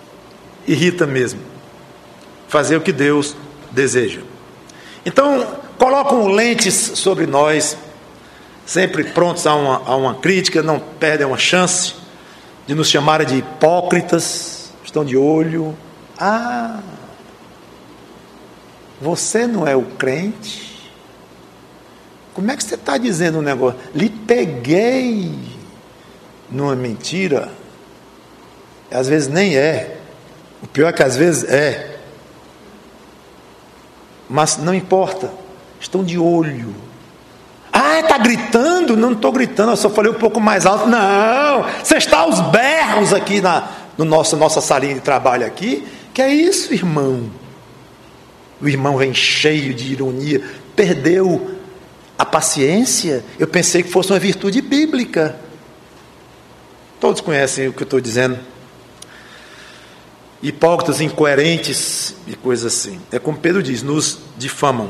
irrita mesmo. Fazer o que Deus deseja. Então, colocam lentes sobre nós, sempre prontos a uma, a uma crítica, não perdem uma chance de nos chamarem de hipócritas, estão de olho. Ah, você não é o crente? Como é que você está dizendo um negócio? Lhe peguei numa mentira. Às vezes nem é. O pior é que às vezes é. Mas não importa, estão de olho. Ah, está gritando? Não estou gritando, eu só falei um pouco mais alto. Não, você está aos berros aqui na no nosso, nossa salinha de trabalho aqui. Que é isso, irmão? O irmão vem cheio de ironia. Perdeu a paciência? Eu pensei que fosse uma virtude bíblica. Todos conhecem o que eu estou dizendo. Hipócritas, incoerentes e coisas assim. É como Pedro diz, nos difamam.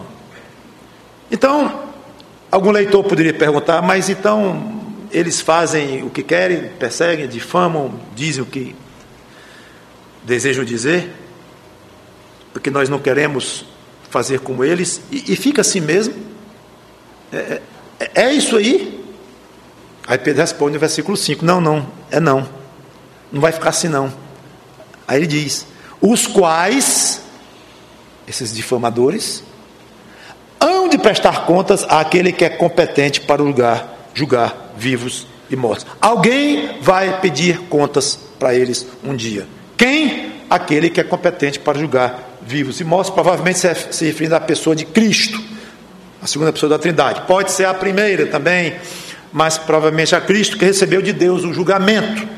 Então, algum leitor poderia perguntar, mas então eles fazem o que querem, perseguem, difamam, dizem o que desejam dizer, porque nós não queremos fazer como eles, e, e fica assim mesmo? É, é, é isso aí? Aí Pedro responde no versículo cinco, não, não, é não, não vai ficar assim não. Aí ele diz, os quais, esses difamadores, hão de prestar contas àquele que é competente para julgar, julgar vivos e mortos. Alguém vai pedir contas para eles um dia. Quem? Aquele que é competente para julgar vivos e mortos, provavelmente se referindo à pessoa de Cristo, a segunda pessoa da Trindade. Pode ser a primeira também, mas provavelmente a Cristo, que recebeu de Deus o julgamento.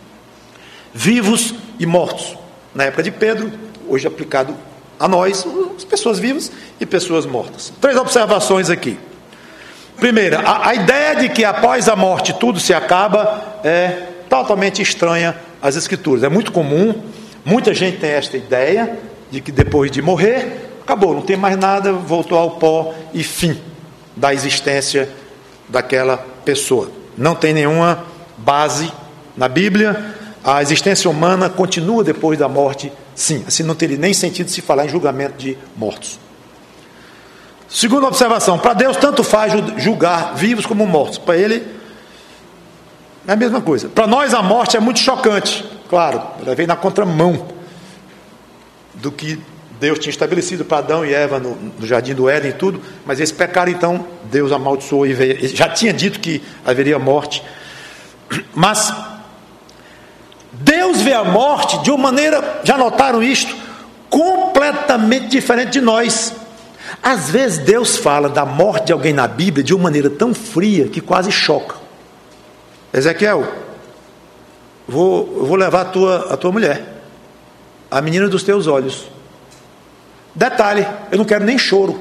Vivos e mortos. Na época de Pedro, hoje aplicado a nós, as pessoas vivas e pessoas mortas. Três observações aqui. Primeira, a, a ideia de que após a morte tudo se acaba é totalmente estranha às Escrituras. É muito comum, muita gente tem esta ideia de que depois de morrer, acabou, não tem mais nada, voltou ao pó e fim da existência daquela pessoa. Não tem nenhuma base na Bíblia. A existência humana continua depois da morte, sim. Assim não teria nem sentido se falar em julgamento de mortos. Segunda observação, para Deus tanto faz julgar vivos como mortos. Para Ele é a mesma coisa. Para nós a morte é muito chocante. Claro, ela vem na contramão do que Deus tinha estabelecido para Adão e Eva no, no jardim do Éden e tudo. Mas eles pecaram, então Deus amaldiçoou e veio, já tinha dito que haveria morte. Mas Deus vê a morte de uma maneira, já notaram isto, completamente diferente de nós. Às vezes Deus fala da morte de alguém na Bíblia de uma maneira tão fria que quase choca. Ezequiel, vou, eu vou levar a tua, a tua mulher, a menina dos teus olhos. Detalhe, eu não quero nem choro.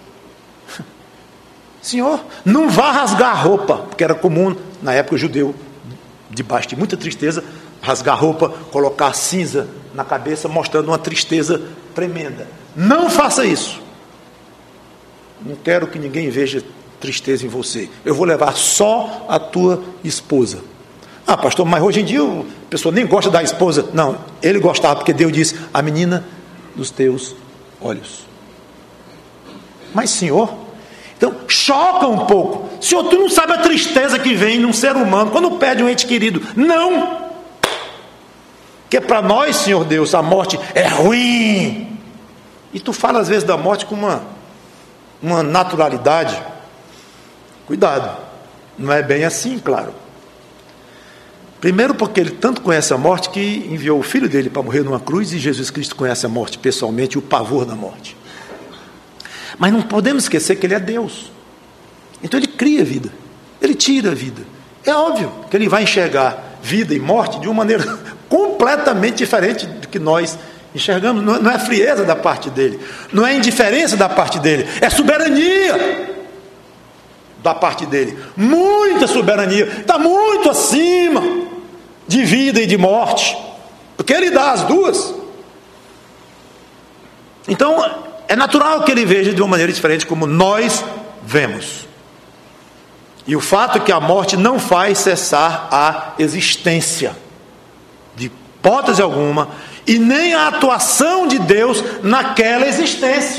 Senhor, não vá rasgar a roupa, porque era comum na época judeu, debaixo de muita tristeza, rasgar a roupa, colocar cinza na cabeça, mostrando uma tristeza tremenda. Não faça isso. Não quero que ninguém veja tristeza em você. Eu vou levar só a tua esposa. Ah, pastor, mas hoje em dia a pessoa nem gosta da esposa. Não, ele gostava, porque Deus disse, a menina dos teus olhos. Mas Senhor, então choca um pouco. Senhor, tu não sabe a tristeza que vem num ser humano quando perde um ente querido. Não! Porque para nós, Senhor Deus, a morte é ruim. E tu fala às vezes da morte com uma, uma naturalidade. Cuidado, não é bem assim, claro. Primeiro porque ele tanto conhece a morte que enviou o filho dele para morrer numa cruz, e Jesus Cristo conhece a morte pessoalmente, o pavor da morte. Mas não podemos esquecer que ele é Deus. Então ele cria vida, ele tira a vida. É óbvio que ele vai enxergar vida e morte de uma maneira completamente diferente do que nós enxergamos. Não é frieza da parte dele, não é indiferença da parte dele, é soberania da parte dele, muita soberania, está muito acima de vida e de morte, porque ele dá as duas. Então é natural que ele veja de uma maneira diferente como nós vemos. E o fato é que a morte não faz cessar a existência, de hipótese alguma, e nem a atuação de Deus naquela existência.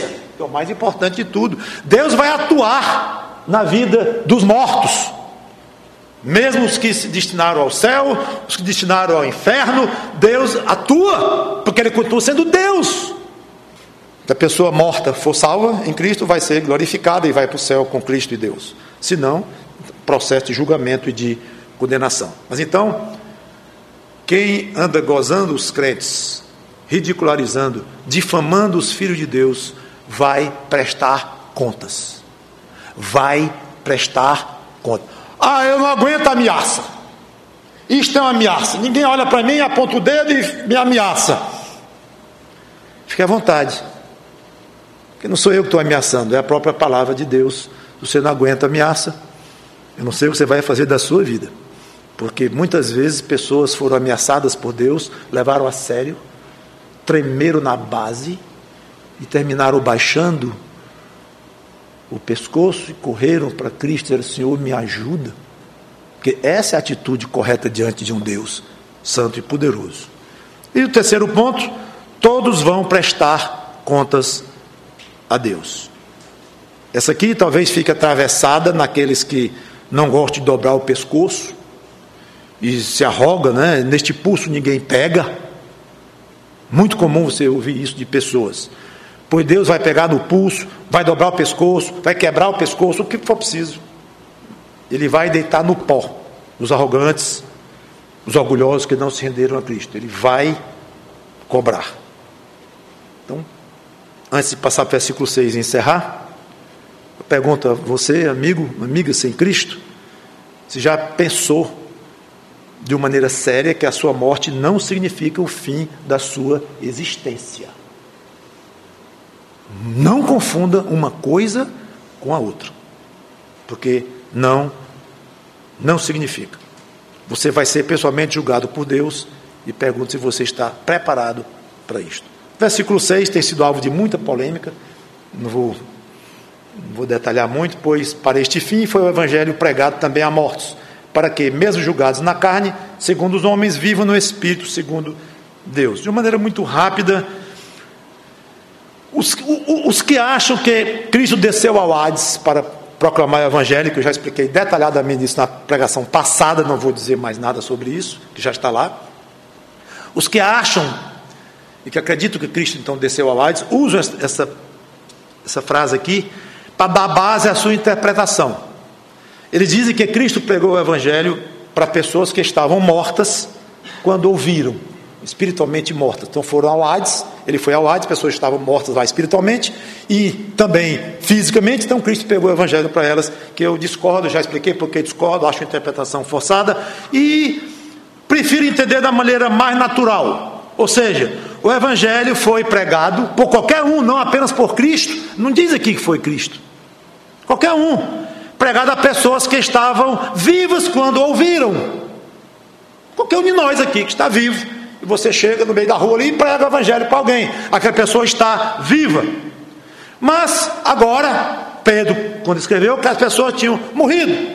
que é o mais importante de tudo. Deus vai atuar na vida dos mortos, mesmo os que se destinaram ao céu, os que destinaram ao inferno. Deus atua, porque Ele continua sendo Deus. Se a pessoa morta for salva em Cristo, vai ser glorificada e vai para o céu com Cristo e Deus. Se não, processo de julgamento e de condenação. Mas então, quem anda gozando os crentes, ridicularizando, difamando os filhos de Deus, vai prestar contas. Vai prestar contas. Ah, eu não aguento a ameaça. Isto é uma ameaça. Ninguém olha para mim, aponta o dedo e me ameaça. Fique à vontade. Porque não sou eu que estou ameaçando, é a própria palavra de Deus. Se você não aguenta a ameaça, eu não sei o que você vai fazer da sua vida. Porque muitas vezes pessoas foram ameaçadas por Deus, levaram a sério, tremeram na base e terminaram baixando o pescoço e correram para Cristo e disseram: Senhor, me ajuda. Porque essa é a atitude correta diante de um Deus santo e poderoso. E o terceiro ponto: todos vão prestar contas a Deus. Essa aqui talvez fique atravessada naqueles que não gostam de dobrar o pescoço e se arroga, né? Neste pulso ninguém pega. Muito comum você ouvir isso de pessoas. Pois Deus vai pegar no pulso, vai dobrar o pescoço, vai quebrar o pescoço, o que for preciso. Ele vai deitar no pó os arrogantes, os orgulhosos que não se renderam a Cristo. Ele vai cobrar. Então, antes de passar para o versículo seis e encerrar, eu pergunto a você, amigo, amiga sem Cristo, se já pensou de uma maneira séria que a sua morte não significa o fim da sua existência. Não confunda uma coisa com a outra, porque não, não significa. Você vai ser pessoalmente julgado por Deus, e pergunto se você está preparado para isto. Versículo seis tem sido alvo de muita polêmica, não vou, não vou detalhar muito, pois para este fim foi o evangelho pregado também a mortos, para que, mesmo julgados na carne, segundo os homens, vivam no Espírito, segundo Deus. De uma maneira muito rápida, os, os que acham que Cristo desceu ao Hades para proclamar o evangelho, que eu já expliquei detalhadamente isso na pregação passada, não vou dizer mais nada sobre isso, que já está lá. Os que acham e que acreditam que Cristo então desceu ao Hades, usam essa, essa frase aqui para dar base à sua interpretação. Eles dizem que Cristo pregou o evangelho para pessoas que estavam mortas quando ouviram, espiritualmente mortas. Então foram ao Hades, ele foi ao Hades, pessoas estavam mortas lá espiritualmente e também fisicamente. Então Cristo pegou o evangelho para elas, que eu discordo, já expliquei porque discordo, acho a interpretação forçada e prefiro entender da maneira mais natural. Ou seja, o evangelho foi pregado por qualquer um, não apenas por Cristo. Não diz aqui que foi Cristo, qualquer um, pregado a pessoas que estavam vivas quando ouviram. Qualquer um de nós aqui que está vivo, e você chega no meio da rua ali e prega o evangelho para alguém, aquela pessoa está viva. Mas agora, Pedro, quando escreveu, que as pessoas tinham morrido,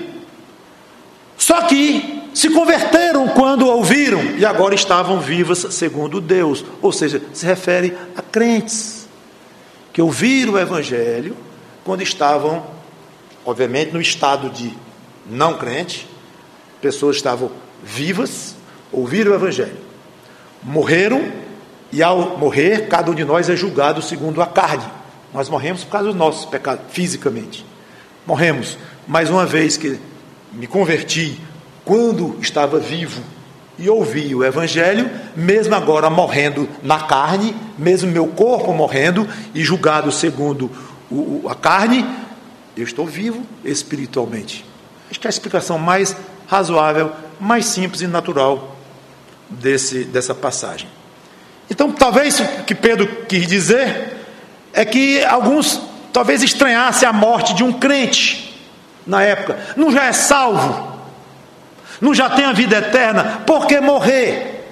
só que se converteram quando ouviram e agora estavam vivas segundo Deus. Ou seja, se refere a crentes que ouviram o evangelho quando estavam, obviamente, no estado de não crente. Pessoas estavam vivas, ouviram o evangelho, morreram, e ao morrer, cada um de nós é julgado segundo a carne. Nós morremos por causa dos nossos pecados, fisicamente. Morremos, mas uma vez que me converti, quando estava vivo e ouvi o evangelho, mesmo agora morrendo na carne, mesmo meu corpo morrendo e julgado segundo o, a carne, eu estou vivo espiritualmente. Acho que é a explicação mais razoável, mais simples e natural desse, dessa passagem. Então, talvez o que Pedro quis dizer é que alguns talvez estranhassem a morte de um crente na época. Não já é salvo? Não já tem a vida eterna? Por que morrer?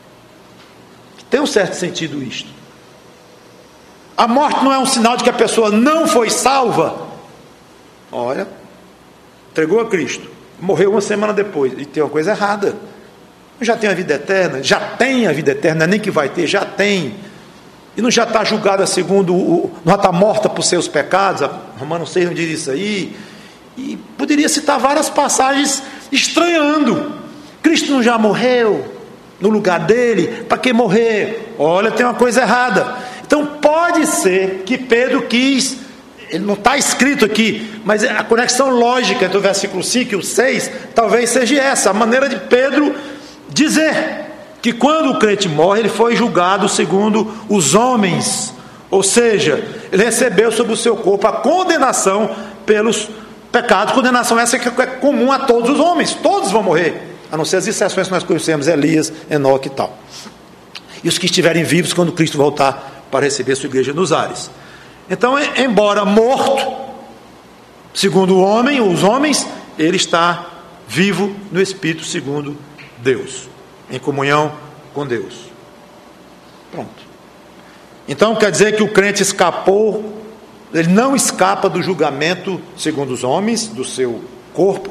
Tem um certo sentido isto. A morte não é um sinal de que a pessoa não foi salva. Olha, entregou a Cristo, morreu uma semana depois, e tem uma coisa errada. Já tem a vida eterna, já tem a vida eterna, nem que vai ter, já tem. E não já está julgada segundo o... não já está morta por seus pecados? Romanos seis não diz isso aí. E poderia citar várias passagens estranhando. Cristo não já morreu no lugar dele? Para que morrer? Olha, tem uma coisa errada. Então pode ser que Pedro quis, ele não está escrito aqui, mas a conexão lógica entre o versículo cinco e o seis talvez seja essa, a maneira de Pedro dizer que quando o crente morre, ele foi julgado segundo os homens, ou seja, ele recebeu sobre o seu corpo a condenação pelos pecados. Condenação essa que é comum a todos os homens, todos vão morrer, a não ser as exceções que nós conhecemos, Elias, Enoque e tal, e os que estiverem vivos quando Cristo voltar para receber sua igreja nos ares. Então, embora morto segundo o homem, os homens, ele está vivo no Espírito segundo Deus, em comunhão com Deus. Pronto. Então quer dizer que o crente escapou, ele não escapa do julgamento segundo os homens, do seu corpo,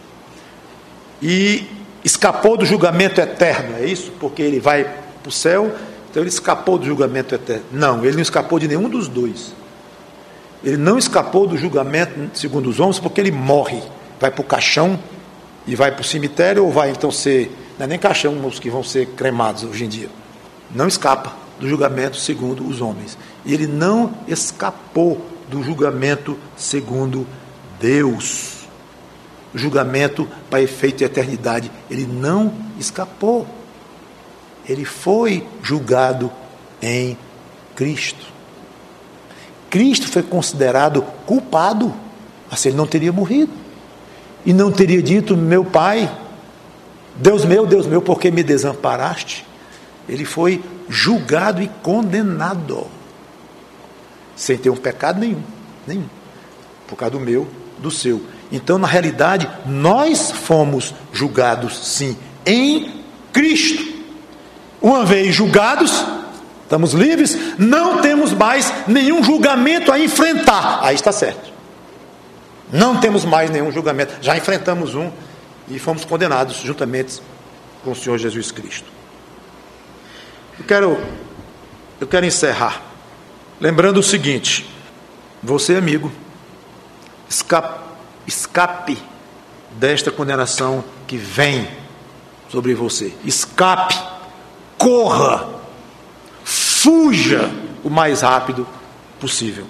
e escapou do julgamento eterno, é isso? Porque ele vai para o céu, então ele escapou do julgamento eterno. Não, ele não escapou de nenhum dos dois. Ele não escapou do julgamento segundo os homens, porque ele morre, vai para o caixão e vai para o cemitério, ou vai então ser, não é nem caixão os que vão ser cremados hoje em dia, não escapa do julgamento segundo os homens. E ele não escapou do julgamento segundo Deus, o julgamento para efeito de eternidade, ele não escapou. Ele foi julgado em Cristo. Cristo foi considerado culpado, assim ele não teria morrido, e não teria dito: meu Pai, Deus meu, Deus meu, por que me desamparaste? Ele foi julgado e condenado, sem ter um pecado nenhum, nenhum, por causa do meu, do seu. Então, na realidade, nós fomos julgados, sim, em Cristo. Uma vez julgados, estamos livres, não temos mais nenhum julgamento a enfrentar. Aí está certo. Não temos mais nenhum julgamento. Já enfrentamos um e fomos condenados juntamente com o Senhor Jesus Cristo. Eu quero, eu quero encerrar lembrando o seguinte: você, amigo, escape, escape desta condenação que vem sobre você. Escape, corra, fuja o mais rápido possível.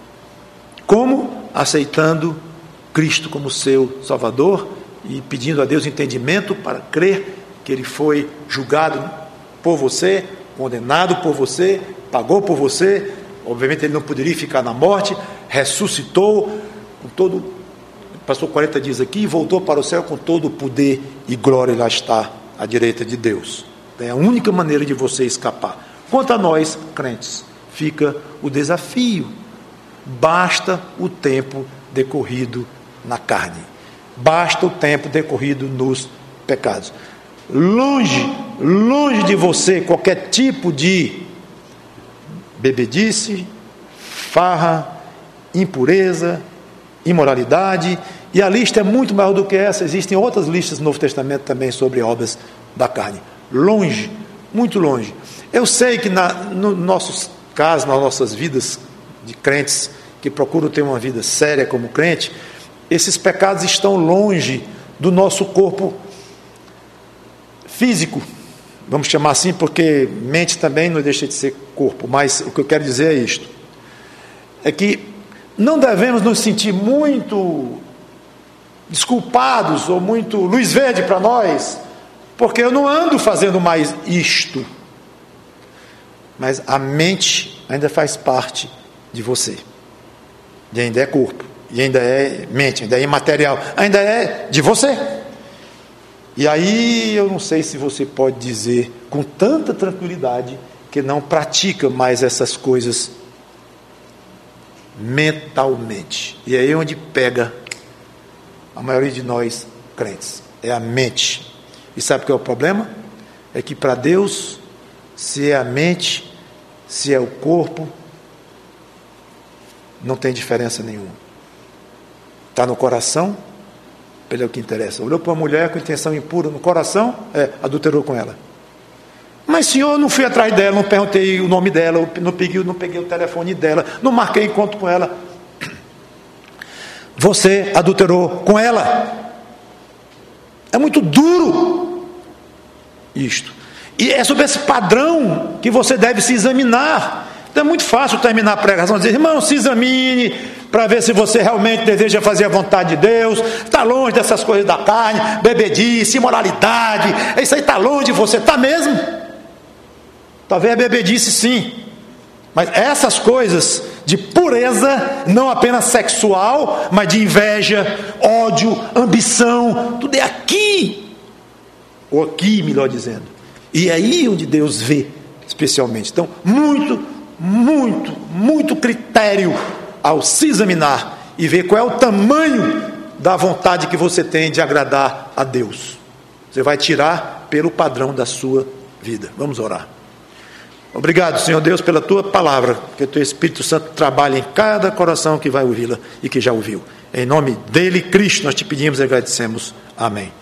Como? Aceitando Cristo como seu Salvador e pedindo a Deus entendimento para crer que Ele foi julgado por você, condenado por você, pagou por você. Obviamente Ele não poderia ficar na morte, ressuscitou com todo, passou quarenta dias aqui e voltou para o céu com todo o poder e glória. Lá está à direita de Deus. É a única maneira de você escapar. Quanto a nós, crentes, fica o desafio. Basta o tempo decorrido na carne. Basta o tempo decorrido nos pecados. Longe, longe de você qualquer tipo de bebedice, farra, impureza, imoralidade. E a lista é muito maior do que essa. Existem outras listas no Novo Testamento também sobre obras da carne. Longe, muito longe. Eu sei que na, no nossos casos, nas nossas vidas de crentes que procuram ter uma vida séria como crente, esses pecados estão longe do nosso corpo físico, vamos chamar assim, porque mente também não deixa de ser corpo. Mas o que eu quero dizer é isto: é que não devemos nos sentir muito desculpados ou muito luz verde para nós, porque eu não ando fazendo mais isto. Mas a mente ainda faz parte de você, e ainda é corpo, e ainda é mente, ainda é imaterial, ainda é de você. E aí eu não sei se você pode dizer com tanta tranquilidade que não pratica mais essas coisas mentalmente. E é aí onde pega a maioria de nós crentes, é a mente. E sabe qual é o problema? É que para Deus, se é a mente, se é o corpo, não tem diferença nenhuma. Está no coração, ele é o que interessa. Olhou para uma mulher com intenção impura no coração, é, adulterou com ela. Mas, senhor, eu não fui atrás dela, não perguntei o nome dela, não peguei, não peguei o telefone dela, não marquei encontro com ela. Você adulterou com ela. É muito duro isto. E é sobre esse padrão que você deve se examinar. Então é muito fácil terminar a pregação e dizer: irmão, se examine para ver se você realmente deseja fazer a vontade de Deus, está longe dessas coisas da carne, bebedice, imoralidade, isso aí está longe de você. Está mesmo? Talvez a bebedice sim, mas essas coisas de pureza, não apenas sexual, mas de inveja, ódio, ambição, tudo é aqui, ou aqui, melhor dizendo. E é aí onde Deus vê especialmente. Então, muito, muito, muito critério ao se examinar e ver qual é o tamanho da vontade que você tem de agradar a Deus. Você vai tirar pelo padrão da sua vida. Vamos orar. Obrigado, Senhor Deus, pela Tua palavra, que o Teu Espírito Santo trabalhe em cada coração que vai ouvi-la e que já ouviu. Em nome dele, Cristo, nós te pedimos e agradecemos. Amém.